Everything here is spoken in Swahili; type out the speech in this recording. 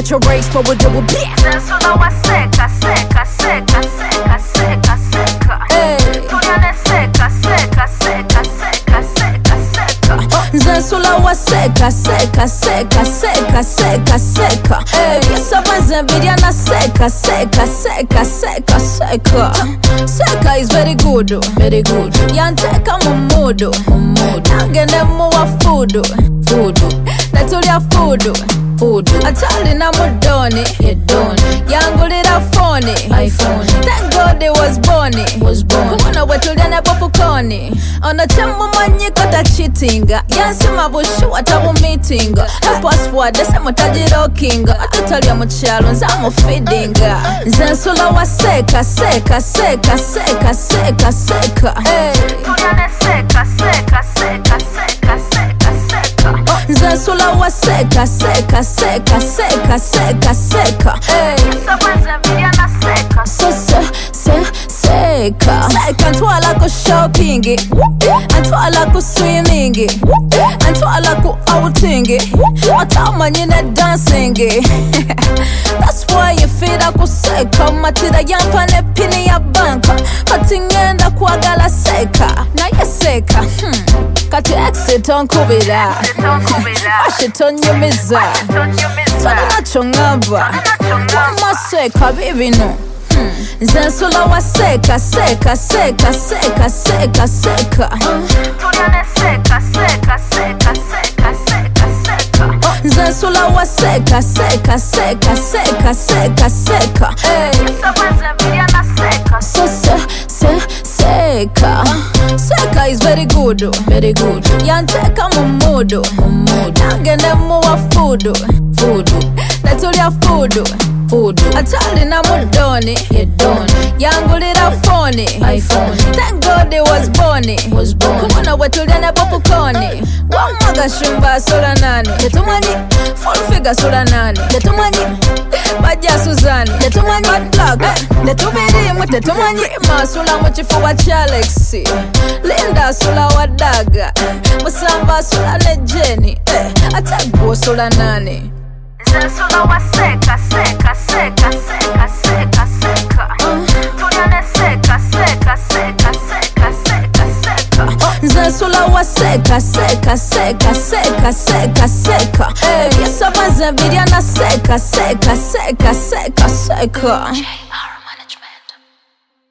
get your race for with double beer. Zensula wa seka, seka, seka, seka, seka, seka. Tuliane seka, seka, seka, seka, seka, seka. Zensula wa seka, seka, seka, seka, seka, seka. Yesa banze biryana seka, seka, seka, seka, seka. Seka is very good, very good. Yanteka mumudu, mumudu. Nangene muwa fudu, fudu. Natulia fudu, fudu. Atali na mudoni, yedoni. Yangulira phone, iPhone. Thank God it was born, Kumuna wetuliane popukoni. Ona chemu manyiko ta cheatinga. Yansi mabushu watabu meetinga. Passport dese mutajiro kinga. Atutalia mchalo nzamu feedinga. Zensula wa seka, seka, seka, seka, seka, seka. Tuliane seka, seka, seka, seka, seka, seka. Zensula wa seka, seka, seka, seka, seka, seka. Yesa banze biryana seka. Seka ntwala ku shopping, antwala ku swimming, antwala ku outing, atamanyine dancing. That's why you feel like seka. Matira yampa ne pini ya banka, kati ngenda kwagala seka. Na ye seka kati exit onkubira, ashit onyumiza, tolina chongamba, wama seka bibino. Zensula wa seka, seka, seka, seka, seka, seka. Tuliane seka, seka, seka, seka, seka, seka. Zensula wa seka, seka, seka, seka, seka, seka. Yesa banze biryana seka. Seka. Seka is very good, very good. Yanteka mumudu, mumudu. Nangene muwa fudu, fudu. Natulia fudu, fudu. Atali na mudoni, yedoni. Yangulira phone, iPhone. Thank God it was born, Kumuna wetuliane popukoni. Wamaga shumba sura nani, Letumanyi. Full figure sura nani, Letumanyi. Baja Suzani, Letumanyi. Bad luck, Letubirimu, Letumanyi. Masula mchifuwa Chalexi, Linda sula wadaga, Musamba sula nejeni, Atagbo sula nani. Zensula wa seka, seka, seka, seka, seka, seka. Tuliane seka, seka, seka, seka, seka, seka. Zensula wa seka, seka, seka, seka, seka, seka. Yesa banze biryana seka, seka, seka, seka, seka.